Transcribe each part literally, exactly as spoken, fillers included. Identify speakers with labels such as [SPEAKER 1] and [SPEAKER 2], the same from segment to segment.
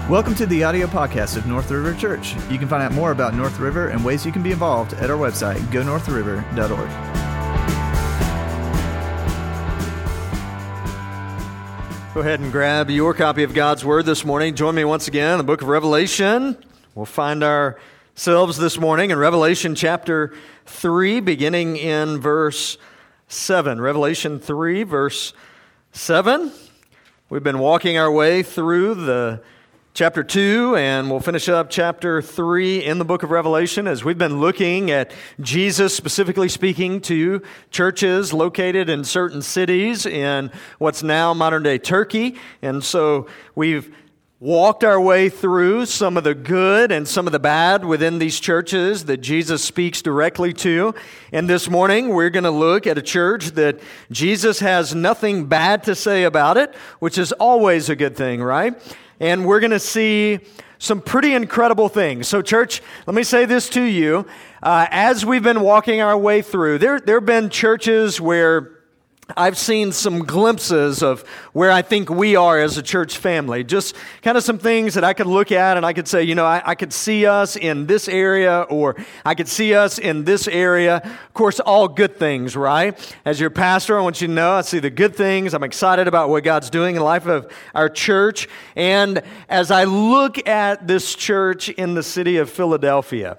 [SPEAKER 1] Welcome to the audio podcast of North River Church. You can find out more about North River and ways you can be involved at our website, go north river dot org.
[SPEAKER 2] Go ahead and grab your copy of God's Word this morning. Join me once again in the book of Revelation. We'll find ourselves this morning in Revelation chapter three, beginning in verse seven. Revelation three, verse seven. We've been walking our way through the chapter two, and we'll finish up chapter three in the book of Revelation as we've been looking at Jesus specifically speaking to churches located in certain cities in what's now modern-day Turkey. And so we've walked our way through some of the good and some of the bad within these churches that Jesus speaks directly to. And this morning, we're going to look at a church that Jesus has nothing bad to say about it, which is always a good thing, right? And we're going to see some pretty incredible things. So, church, let me say this to you. Uh, as we've been walking our way through, there, there have been churches where I've seen some glimpses of where I think we are as a church family. Just kind of some things that I could look at and I could say, you know, I, I could see us in this area, or I could see us in this area. Of course, all good things, right? As your pastor, I want you to know I see the good things. I'm excited about what God's doing in the life of our church. And as I look at this church in the city of Philadelphia,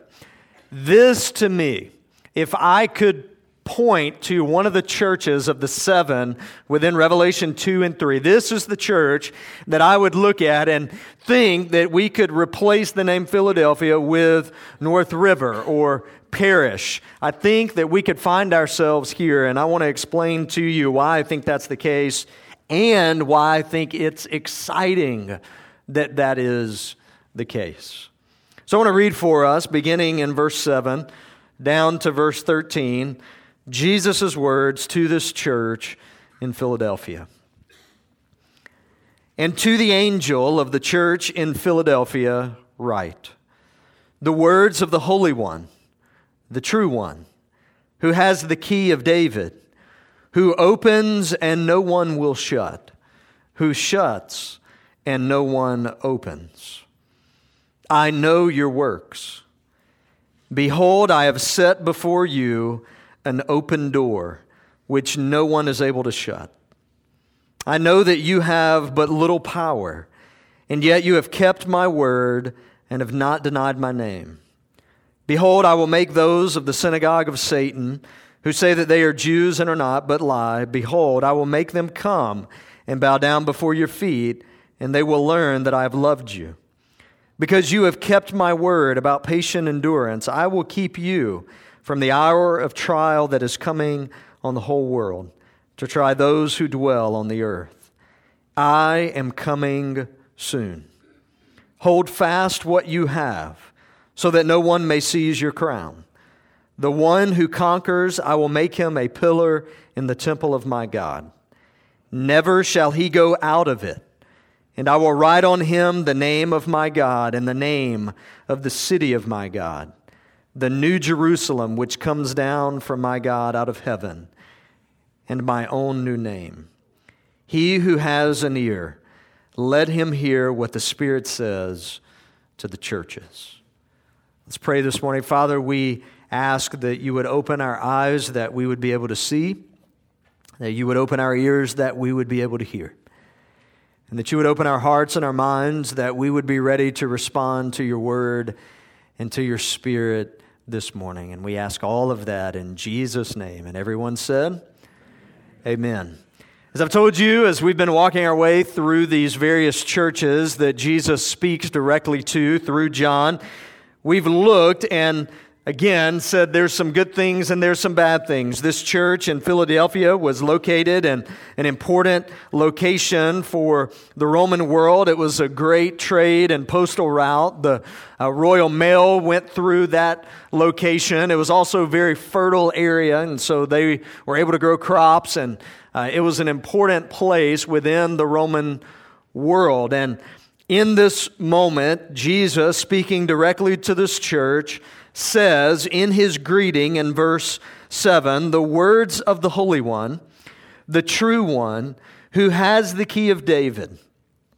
[SPEAKER 2] this to me, if I could point to one of the churches of the seven within Revelation two and three. This is the church that I would look at and think that we could replace the name Philadelphia with North River or Parish. I think that we could find ourselves here, and I want to explain to you why I think that's the case and why I think it's exciting that that is the case. So I want to read for us, beginning in verse seven down to verse thirteen, Jesus' words to this church in Philadelphia. And to the angel of the church in Philadelphia write, the words of the Holy One, the true One, who has the key of David, who opens and no one will shut, who shuts and no one opens. I know your works. Behold, I have set before you an open door, which no one is able to shut. I know that you have but little power, and yet you have kept my word and have not denied my name. Behold, I will make those of the synagogue of Satan, who say that they are Jews and are not, but lie. Behold, I will make them come and bow down before your feet, and they will learn that I have loved you. Because you have kept my word about patient endurance, I will keep you from the hour of trial that is coming on the whole world, to try those who dwell on the earth. I am coming soon. Hold fast what you have, so that no one may seize your crown. The one who conquers, I will make him a pillar in the temple of my God. Never shall he go out of it. And I will write on him the name of my God and the name of the city of my God, the new Jerusalem, which comes down from my God out of heaven, and my own new name. He who has an ear, let him hear what the Spirit says to the churches. Let's pray this morning. Father, we ask that you would open our eyes that we would be able to see, that you would open our ears that we would be able to hear, and that you would open our hearts and our minds that we would be ready to respond to your word and to your Spirit this morning. And we ask all of that in Jesus' name. And everyone said, amen. As I've told you, as we've been walking our way through these various churches that Jesus speaks directly to through John, we've looked and again said there's some good things and there's some bad things. This church in Philadelphia was located in an important location for the Roman world. It was a great trade and postal route. The uh, Royal Mail went through that location. It was also a very fertile area, and so they were able to grow crops, and uh, it was an important place within the Roman world. And in this moment, Jesus, speaking directly to this church, says in his greeting in verse seven, the words of the Holy One, the true One, who has the key of David,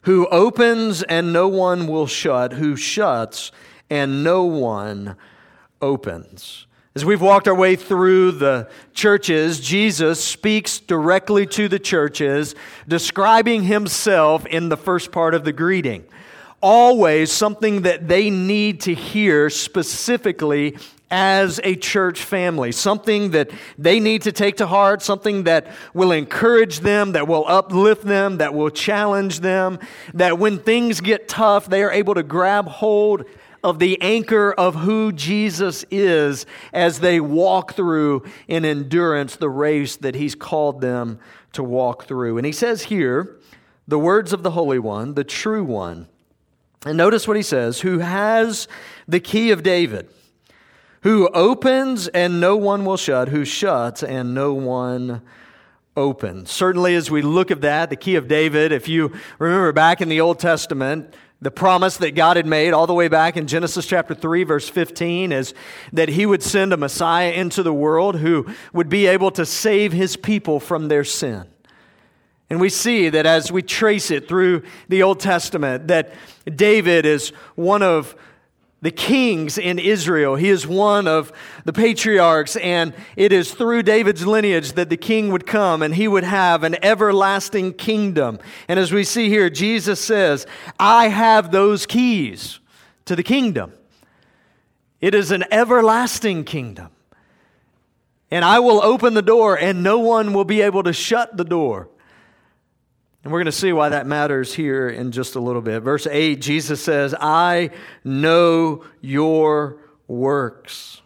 [SPEAKER 2] who opens and no one will shut, who shuts and no one opens. As we've walked our way through the churches, Jesus speaks directly to the churches, describing himself in the first part of the greeting. Always something that they need to hear specifically as a church family, something that they need to take to heart, something that will encourage them, that will uplift them, that will challenge them, that when things get tough, they are able to grab hold of the anchor of who Jesus is as they walk through in endurance the race that he's called them to walk through. And he says here, the words of the Holy One, the true one. And notice what he says, who has the key of David, who opens and no one will shut, who shuts and no one opens. Certainly as we look at that, the key of David, if you remember back in the Old Testament, the promise that God had made all the way back in Genesis chapter three, verse fifteen, is that he would send a Messiah into the world who would be able to save his people from their sin. And we see that as we trace it through the Old Testament, that David is one of the kings in Israel. He is one of the patriarchs, and it is through David's lineage that the king would come and he would have an everlasting kingdom. And as we see here, Jesus says, I have those keys to the kingdom. It is an everlasting kingdom. And I will open the door and no one will be able to shut the door. And we're going to see why that matters here in just a little bit. Verse eight, Jesus says, I know your works.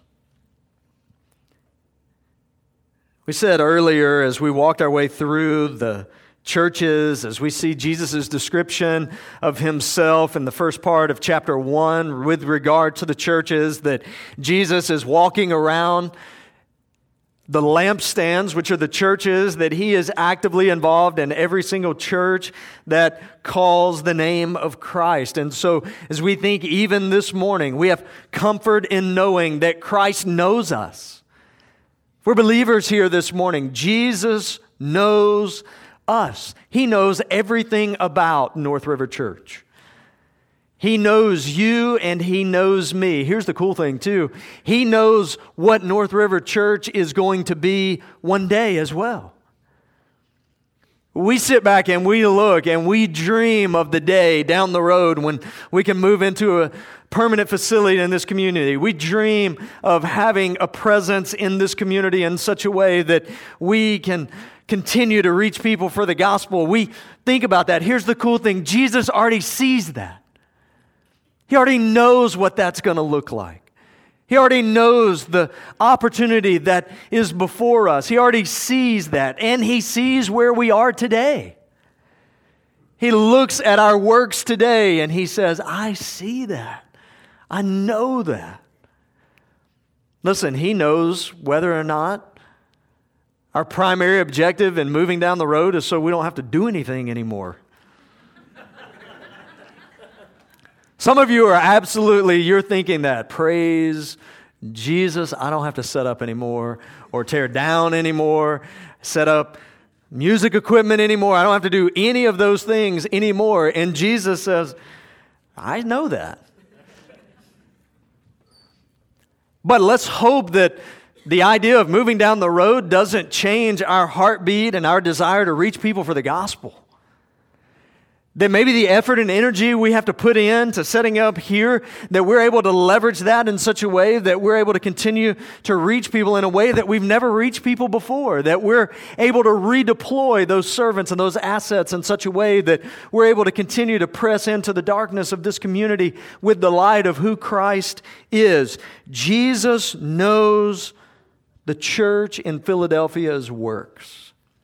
[SPEAKER 2] We said earlier as we walked our way through the churches, as we see Jesus' description of himself in the first part of chapter one with regard to the churches, that Jesus is walking around the lampstands, which are the churches, that he is actively involved in every single church that calls the name of Christ. And so as we think even this morning, we have comfort in knowing that Christ knows us. If we're believers here this morning, Jesus knows us. He knows everything about North River Church. He knows you and he knows me. Here's the cool thing too. He knows what North River Church is going to be one day as well. We sit back and we look and we dream of the day down the road when we can move into a permanent facility in this community. We dream of having a presence in this community in such a way that we can continue to reach people for the gospel. We think about that. Here's the cool thing. Jesus already sees that. He already knows what that's going to look like. He already knows the opportunity that is before us. He already sees that, and he sees where we are today. He looks at our works today, and he says, I see that. I know that. Listen, he knows whether or not our primary objective in moving down the road is so we don't have to do anything anymore. Some of you are absolutely, you're thinking that. Praise Jesus, I don't have to set up anymore or tear down anymore, set up music equipment anymore. I don't have to do any of those things anymore. And Jesus says, I know that. But let's hope that the idea of moving down the road doesn't change our heartbeat and our desire to reach people for the gospel. That maybe the effort and energy we have to put in to setting up here, that we're able to leverage that in such a way that we're able to continue to reach people in a way that we've never reached people before, that we're able to redeploy those servants and those assets in such a way that we're able to continue to press into the darkness of this community with the light of who Christ is. Jesus knows the church in Philadelphia's works.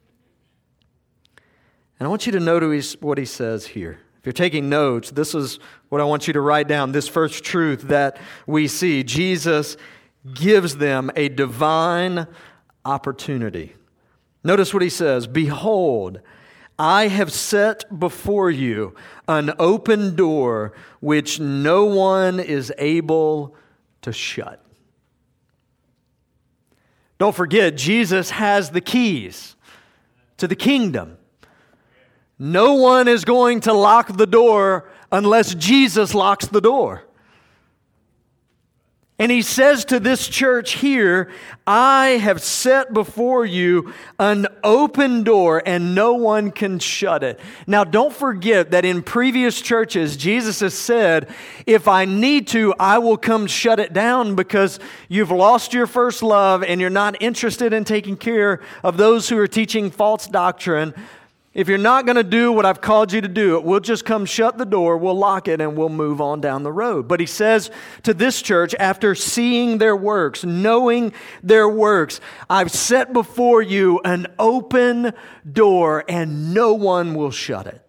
[SPEAKER 2] And I want you to notice what he says here. If you're taking notes, this is what I want you to write down, this first truth that we see. Jesus gives them a divine opportunity. Notice what he says, behold, I have set before you an open door which no one is able to shut. Don't forget, Jesus has the keys to the kingdom. No one is going to lock the door unless Jesus locks the door. And he says to this church here, I have set before you an open door and no one can shut it. Now don't forget that in previous churches, Jesus has said, if I need to, I will come shut it down because you've lost your first love and you're not interested in taking care of those who are teaching false doctrine. If you're not going to do what I've called you to do, we'll just come shut the door, we'll lock it, and we'll move on down the road. But he says to this church, after seeing their works, knowing their works, I've set before you an open door, and no one will shut it.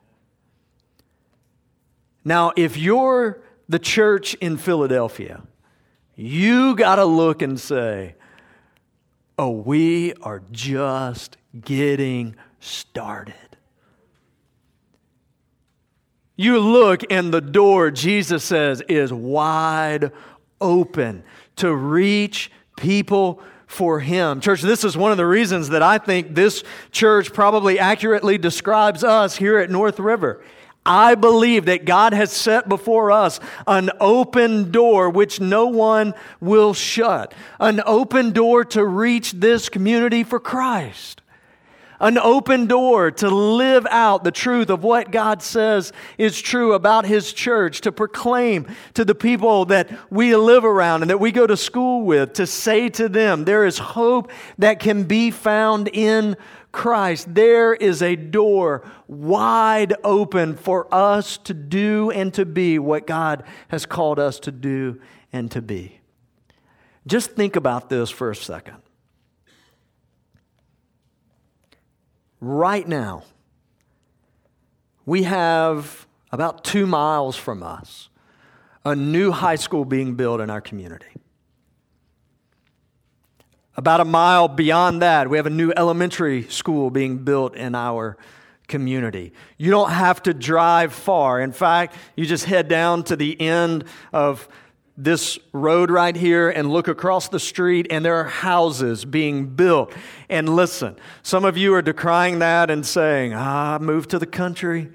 [SPEAKER 2] Now, if you're the church in Philadelphia, you got to look and say, oh, we are just getting started. You look and the door, Jesus says, is wide open to reach people for Him. Church, this is one of the reasons that I think this church probably accurately describes us here at North River. I believe that God has set before us an open door which no one will shut. An open door to reach this community for Christ. An open door to live out the truth of what God says is true about His church, to proclaim to the people that we live around and that we go to school with, to say to them, there is hope that can be found in Christ. There is a door wide open for us to do and to be what God has called us to do and to be. Just think about this for a second. Right now, we have about two miles from us a new high school being built in our community. About a mile beyond that, we have a new elementary school being built in our community. You don't have to drive far. In fact, you just head down to the end of this road right here and look across the street and there are houses being built. And listen, some of you are decrying that and saying, ah, move to the country.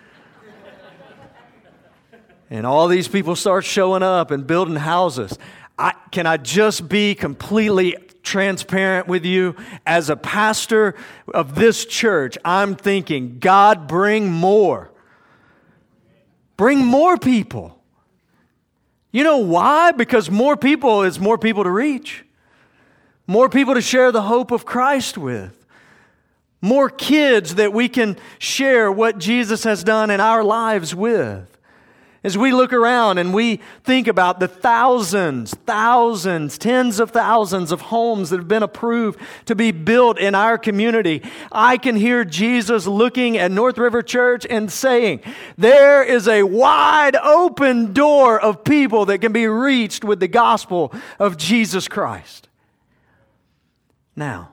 [SPEAKER 2] And all these people start showing up and building houses. I, can I just be completely transparent with you? As a pastor of this church, I'm thinking, God, bring more. Bring more people. You know why? Because more people is more people to reach. More people to share the hope of Christ with. More kids that we can share what Jesus has done in our lives with. As we look around and we think about the thousands, thousands, tens of thousands of homes that have been approved to be built in our community, I can hear Jesus looking at North River Church and saying, there is a wide open door of people that can be reached with the gospel of Jesus Christ. Now,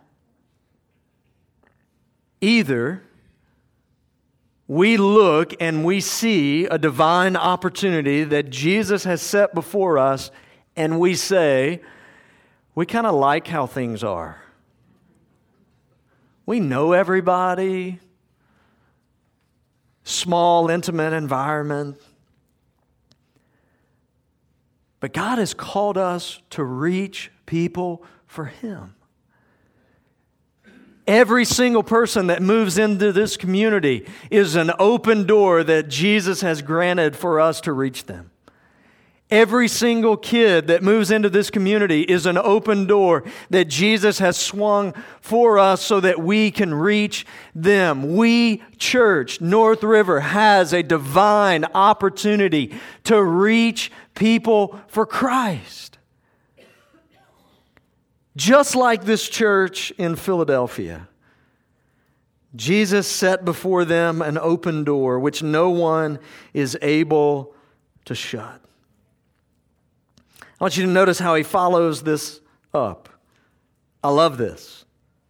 [SPEAKER 2] either we look and we see a divine opportunity that Jesus has set before us, and we say, we kind of like how things are. We know everybody. Small, intimate environment. But God has called us to reach people for Him. Every single person that moves into this community is an open door that Jesus has granted for us to reach them. Every single kid that moves into this community is an open door that Jesus has swung for us so that we can reach them. We, church, North River, has a divine opportunity to reach people for Christ. Just like this church in Philadelphia, Jesus set before them an open door which no one is able to shut. I want you to notice how he follows this up. I love this.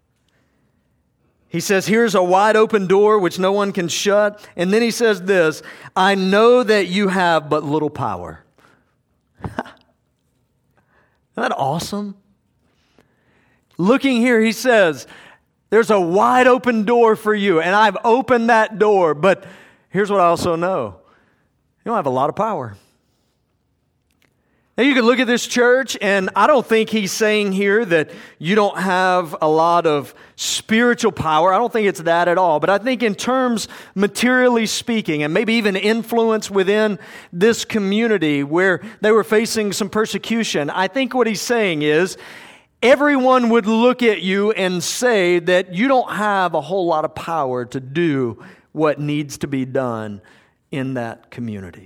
[SPEAKER 2] He says, here's a wide open door which no one can shut. And then he says this, I know that you have but little power. Isn't that awesome? Looking here, he says, There's a wide open door for you, and I've opened that door. But here's what I also know. You don't have a lot of power. Now, you can look at this church, and I don't think he's saying here that you don't have a lot of spiritual power. I don't think it's that at all. But I think in terms, materially speaking, and maybe even influence within this community where they were facing some persecution, I think what he's saying is everyone would look at you and say that you don't have a whole lot of power to do what needs to be done in that community.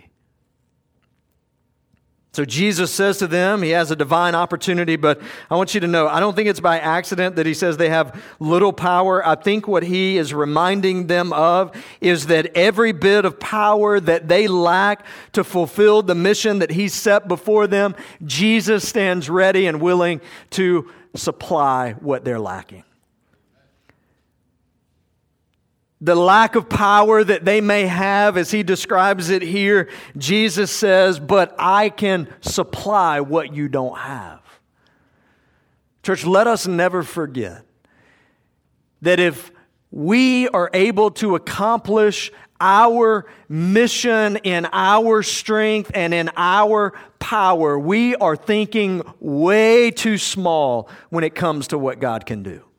[SPEAKER 2] So Jesus says to them, he has a divine opportunity, but I want you to know, I don't think it's by accident that he says they have little power. I think what he is reminding them of is that every bit of power that they lack to fulfill the mission that he set before them, Jesus stands ready and willing to supply what they're lacking. The lack of power that they may have, as he describes it here, Jesus says, but I can supply what you don't have. Church, let us never forget that if we are able to accomplish our mission in our strength and in our power, we are thinking way too small when it comes to what God can do.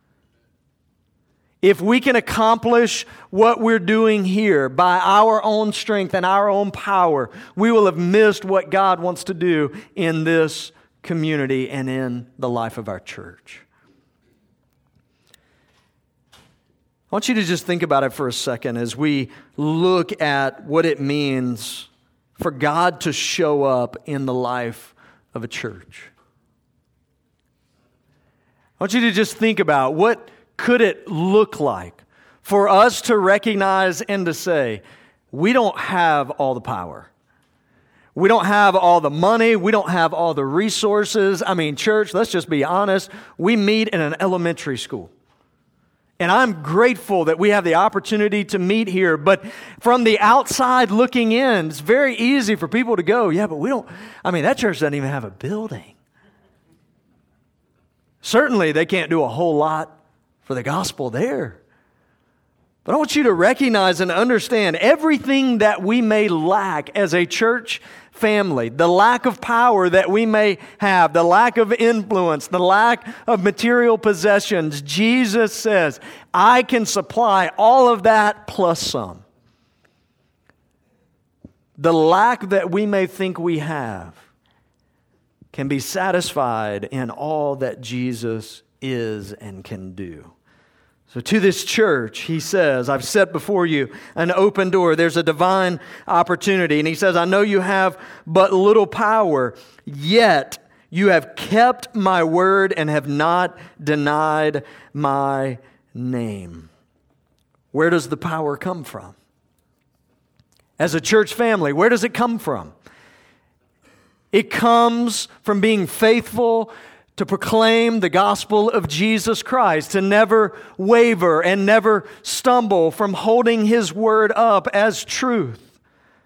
[SPEAKER 2] If we can accomplish what we're doing here by our own strength and our own power, we will have missed what God wants to do in this community and in the life of our church. I want you to just think about it for a second as we look at what it means for God to show up in the life of a church. I want you to just think about what could it look like for us to recognize and to say, we don't have all the power. We don't have all the money. We don't have all the resources. I mean, church, let's just be honest. We meet in an elementary school. And I'm grateful that we have the opportunity to meet here. But from the outside looking in, it's very easy for people to go, yeah, but we don't, I mean, that church doesn't even have a building. Certainly, they can't do a whole lot for the gospel there. But I want you to recognize and understand everything that we may lack as a church family, the lack of power that we may have, the lack of influence, the lack of material possessions. Jesus says, I can supply all of that plus some. The lack that we may think we have can be satisfied in all that Jesus is and can do. So to this church, he says, I've set before you an open door. There's a divine opportunity. And he says, I know you have but little power, yet you have kept my word and have not denied my name. Where does the power come from? As a church family, where does it come from? It comes from being faithful to proclaim the gospel of Jesus Christ, to never waver and never stumble from holding His word up as truth,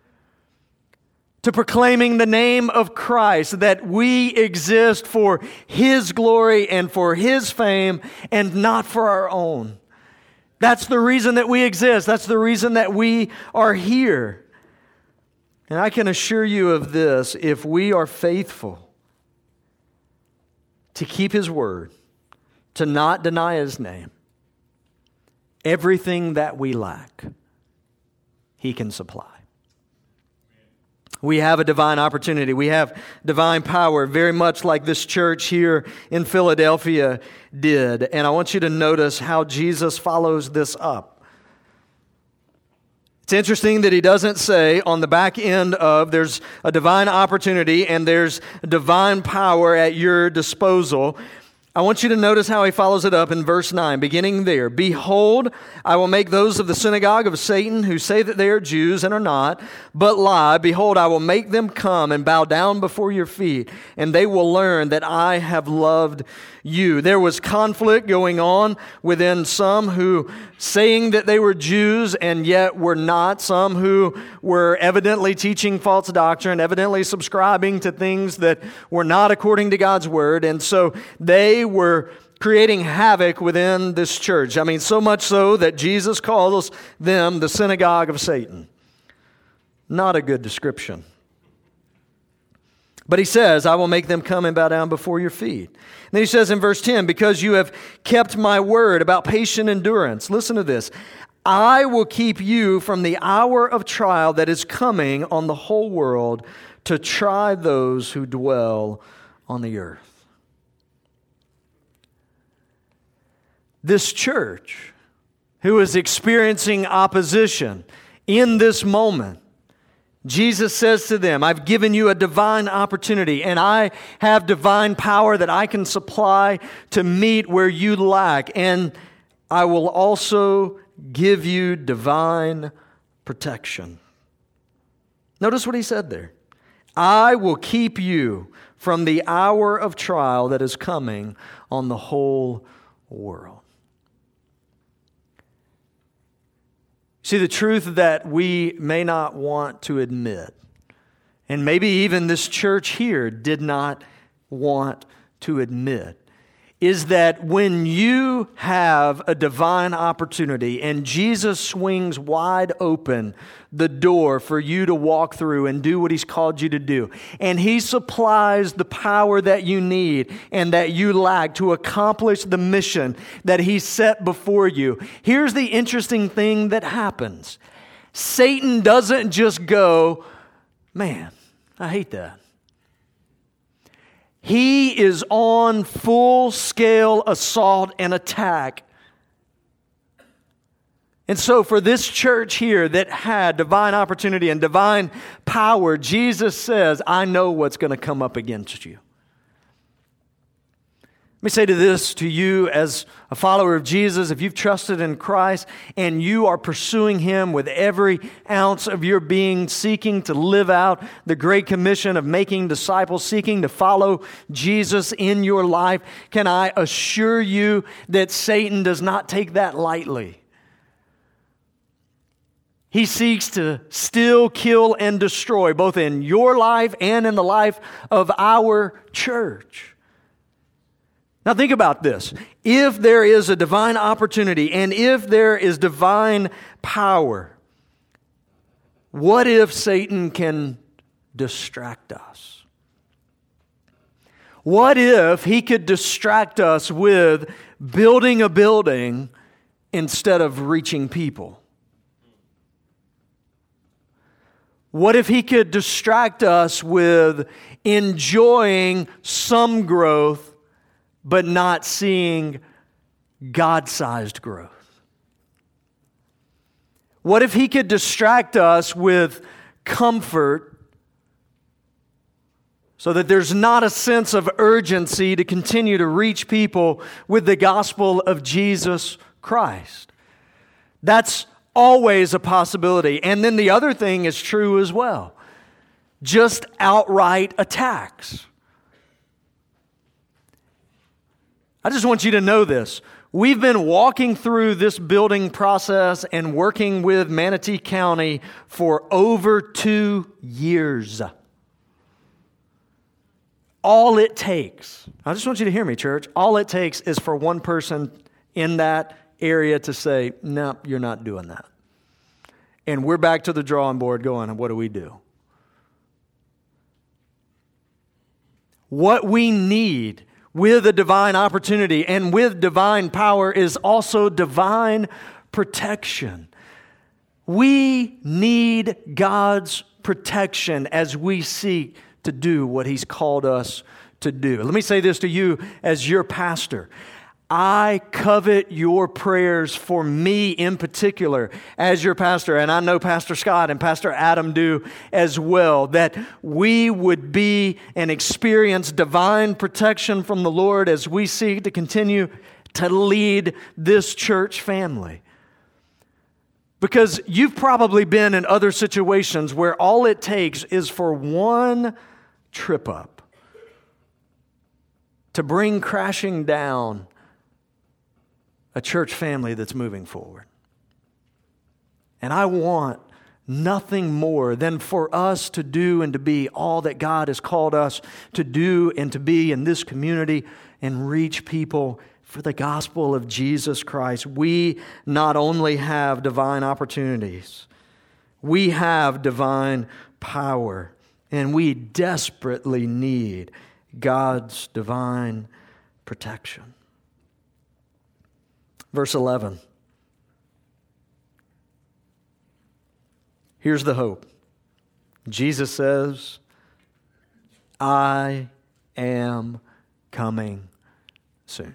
[SPEAKER 2] to proclaiming the name of Christ, that we exist for His glory and for His fame and not for our own. That's the reason that we exist. That's the reason that we are here. And I can assure you of this, if we are faithful to keep His word, to not deny His name, everything that we lack, He can supply. We have a divine opportunity. We have divine power, very much like this church here in Philadelphia did. And I want you to notice how Jesus follows this up. It's interesting that he doesn't say on the back end of there's a divine opportunity and there's divine power at your disposal. I want you to notice how he follows it up in verse nine, beginning there. Behold, I will make those of the synagogue of Satan who say that they are Jews and are not, but lie. Behold, I will make them come and bow down before your feet, and they will learn that I have loved you. There was conflict going on within some who saying that they were Jews and yet were not, some who were evidently teaching false doctrine, evidently subscribing to things that were not according to God's word. And so they were creating havoc within this church. I mean, so much so that Jesus calls them the synagogue of Satan. Not a good description. But he says, I will make them come and bow down before your feet. And then he says in verse ten, because you have kept my word about patient endurance. Listen to this. I will keep you from the hour of trial that is coming on the whole world to try those who dwell on the earth. This church, who is experiencing opposition in this moment, Jesus says to them, I've given you a divine opportunity, and I have divine power that I can supply to meet where you lack, and I will also give you divine protection. Notice what he said there. I will keep you from the hour of trial that is coming on the whole world. See, the truth that we may not want to admit, and maybe even this church here did not want to admit, is that when you have a divine opportunity and Jesus swings wide open the door for you to walk through and do what He's called you to do, and He supplies the power that you need and that you lack to accomplish the mission that He set before you, here's the interesting thing that happens. Satan doesn't just go, man, I hate that. He is on full-scale assault and attack. And so for this church here that had divine opportunity and divine power, Jesus says, I know what's going to come up against you. Let me say to this to you as a follower of Jesus, if you've trusted in Christ and you are pursuing Him with every ounce of your being, seeking to live out the Great Commission of making disciples, seeking to follow Jesus in your life, can I assure you that Satan does not take that lightly. He seeks to steal, kill, and destroy, both in your life and in the life of our church. Now think about this. If there is a divine opportunity and if there is divine power, what if Satan can distract us? What if he could distract us with building a building instead of reaching people? What if he could distract us with enjoying some growth but not seeing God-sized growth? What if he could distract us with comfort so that there's not a sense of urgency to continue to reach people with the gospel of Jesus Christ? That's always a possibility. And then the other thing is true as well. Just outright attacks. I just want you to know this. We've been walking through this building process and working with Manatee County for over two years. All it takes, I just want you to hear me, church, all it takes is for one person in that area to say, no, you're not doing that. And we're back to the drawing board going, what do we do? What we need with a divine opportunity and with divine power is also divine protection. We need God's protection as we seek to do what He's called us to do. Let me say this to you as your pastor. I covet your prayers for me in particular as your pastor, and I know Pastor Scott and Pastor Adam do as well, that we would be and experience divine protection from the Lord as we seek to continue to lead this church family. Because you've probably been in other situations where all it takes is for one trip up to bring crashing down a church family that's moving forward. And I want nothing more than for us to do and to be all that God has called us to do and to be in this community and reach people for the gospel of Jesus Christ, we not only have divine opportunities, we have divine power, and we desperately need God's divine protection. Verse eleven. Here's the hope. Jesus says, I am coming soon.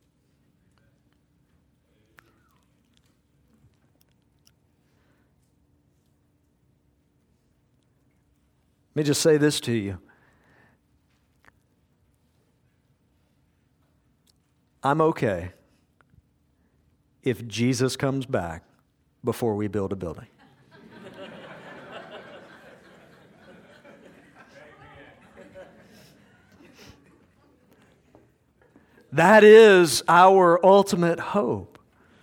[SPEAKER 2] Let me just say this to you. I'm okay if Jesus comes back before we build a building. That is our ultimate hope.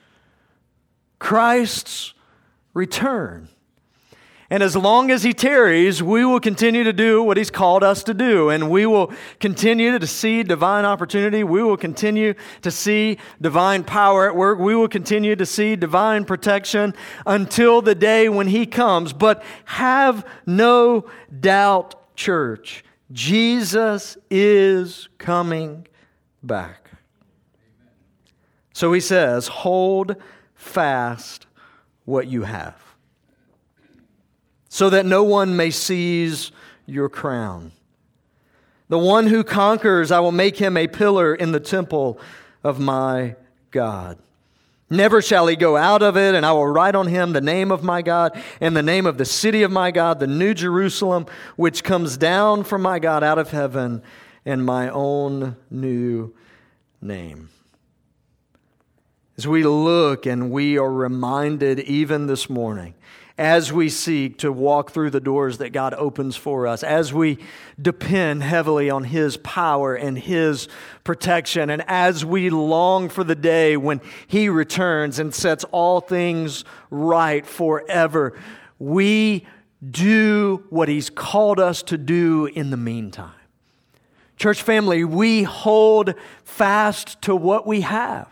[SPEAKER 2] Christ's return. And as long as He tarries, we will continue to do what He's called us to do. And we will continue to see divine opportunity. We will continue to see divine power at work. We will continue to see divine protection until the day when He comes. But have no doubt, church, Jesus is coming back. So He says, hold fast what you have, so that no one may seize your crown. The one who conquers, I will make him a pillar in the temple of my God. Never shall he go out of it, and I will write on him the name of my God and the name of the city of my God, the new Jerusalem, which comes down from my God out of heaven, and my own new name. As we look and we are reminded even this morning, as we seek to walk through the doors that God opens for us, as we depend heavily on His power and His protection, and as we long for the day when He returns and sets all things right forever, we do what He's called us to do in the meantime. Church family, we hold fast to what we have.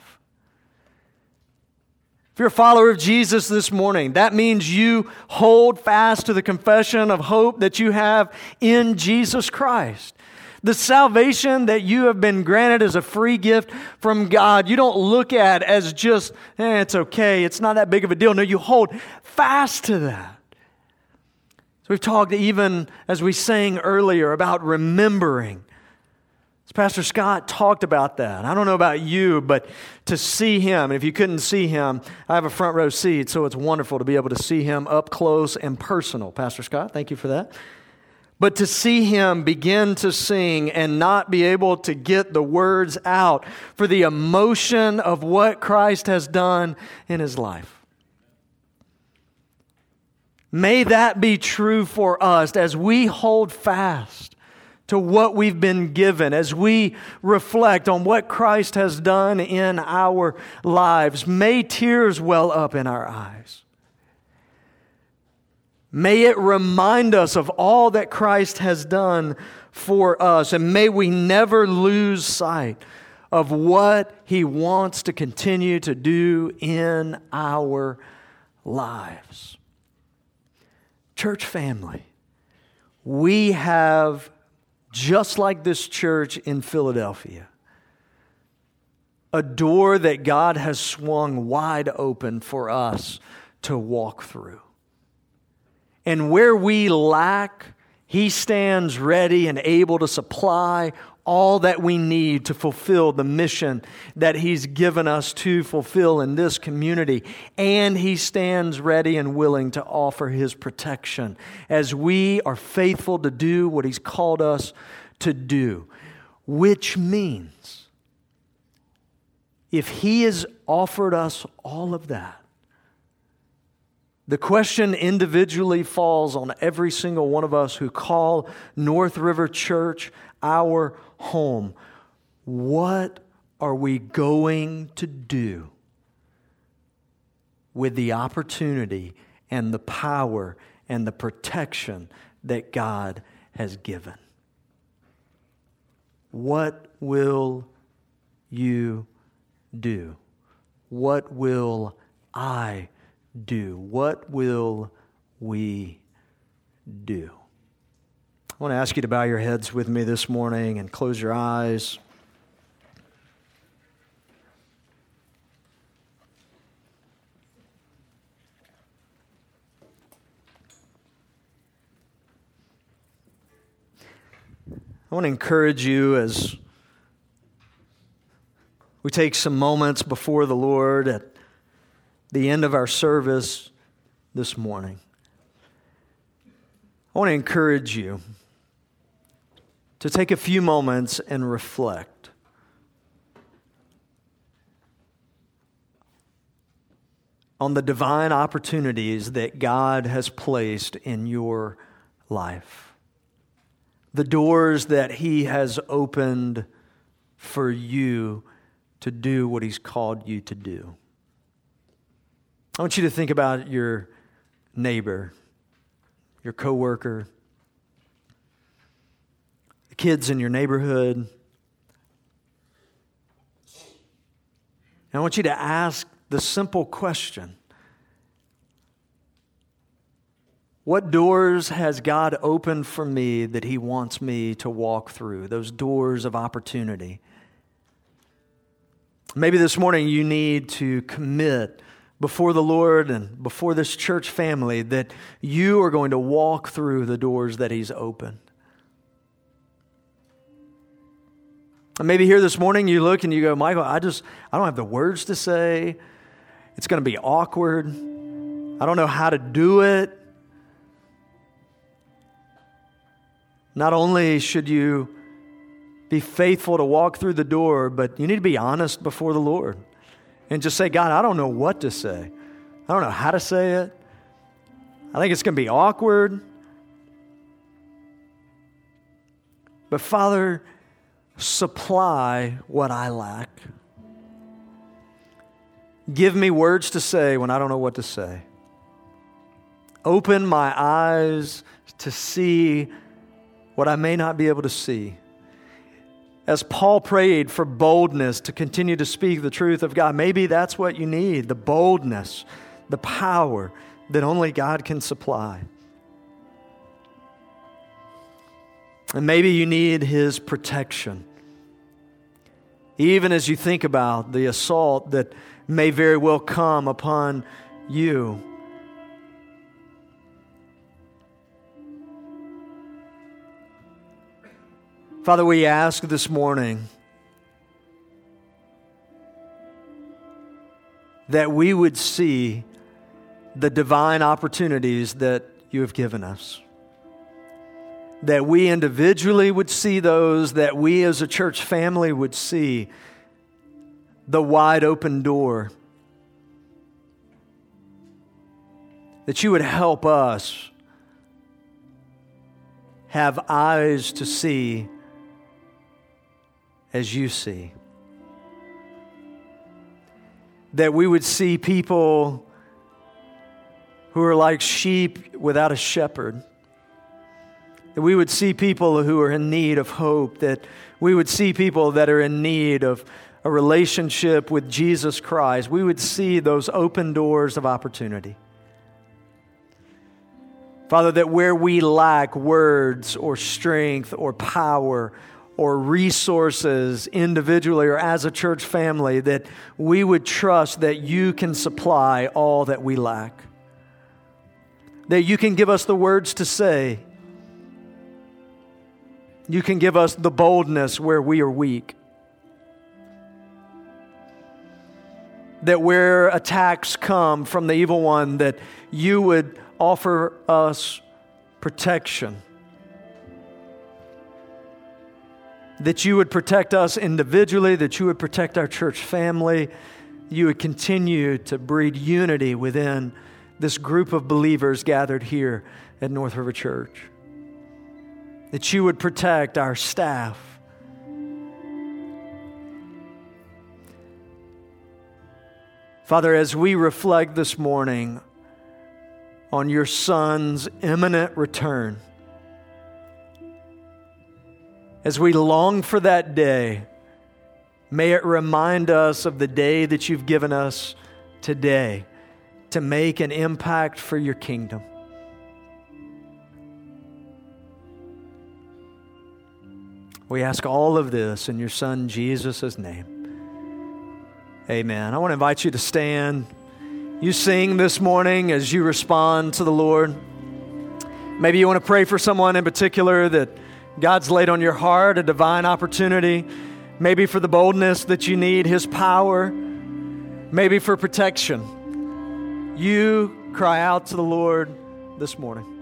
[SPEAKER 2] If you're a follower of Jesus this morning, that means you hold fast to the confession of hope that you have in Jesus Christ. The salvation that you have been granted as a free gift from God, you don't look at as just, eh, it's okay, it's not that big of a deal. No, you hold fast to that. So we've talked even, as we sang earlier, about remembering. Pastor Scott talked about that. I don't know about you, but to see him, and if you couldn't see him, I have a front row seat, so it's wonderful to be able to see him up close and personal. Pastor Scott, thank you for that. But to see him begin to sing and not be able to get the words out for the emotion of what Christ has done in his life. May that be true for us as we hold fast to what we've been given, as we reflect on what Christ has done in our lives. May tears well up in our eyes. May it remind us of all that Christ has done for us, and may we never lose sight of what He wants to continue to do in our lives. Church family, we have, just like this church in Philadelphia, a door that God has swung wide open for us to walk through. And where we lack, He stands ready and able to supply all that we need to fulfill the mission that He's given us to fulfill in this community. And He stands ready and willing to offer His protection as we are faithful to do what He's called us to do. Which means, if He has offered us all of that, the question individually falls on every single one of us who call North River Church our home. What are we going to do with the opportunity and the power and the protection that God has given? What will you do? What will I do? What will we do? I want to ask you to bow your heads with me this morning and close your eyes. I want to encourage you as we take some moments before the Lord at the end of our service this morning. I want to encourage you to take a few moments and reflect on the divine opportunities that God has placed in your life. The doors that He has opened for you to do what He's called you to do. I want you to think about your neighbor, your coworker, the kids in your neighborhood. And I want you to ask the simple question: what doors has God opened for me that He wants me to walk through? Those doors of opportunity. Maybe this morning you need to commit before the Lord and before this church family that you are going to walk through the doors that He's opened. And maybe here this morning you look and you go, Michael, I just, I don't have the words to say. It's going to be awkward. I don't know how to do it. Not only should you be faithful to walk through the door, but you need to be honest before the Lord and just say, God, I don't know what to say. I don't know how to say it. I think it's going to be awkward. But Father, supply what I lack. Give me words to say when I don't know what to say. Open my eyes to see what I may not be able to see. As Paul prayed for boldness to continue to speak the truth of God, maybe that's what you need, the boldness, the power that only God can supply. And maybe you need His protection. Even as you think about the assault that may very well come upon you. Father, we ask this morning that we would see the divine opportunities that You have given us. That we individually would see those, that we as a church family would see the wide open door. That You would help us have eyes to see as You see. That we would see people who are like sheep without a shepherd. That we would see people who are in need of hope. That we would see people that are in need of a relationship with Jesus Christ. We would see those open doors of opportunity. Father, that where we lack words or strength or power or resources individually or as a church family, that we would trust that You can supply all that we lack. That You can give us the words to say. You can give us the boldness where we are weak. That where attacks come from the evil one, that You would offer us protection. That You would protect us individually, that You would protect our church family. You would continue to breed unity within this group of believers gathered here at North River Church. That You would protect our staff. Father, as we reflect this morning on Your Son's imminent return, as we long for that day May it remind us of the day that you've given us today to make an impact for your kingdom. We ask all of this in your Son, Jesus' name. Amen. I want to invite you to stand. You sing this morning as you respond to the Lord. Maybe you want to pray for someone in particular that God's laid on your heart, a divine opportunity. Maybe for the boldness that you need, His power. Maybe for protection. You cry out to the Lord this morning.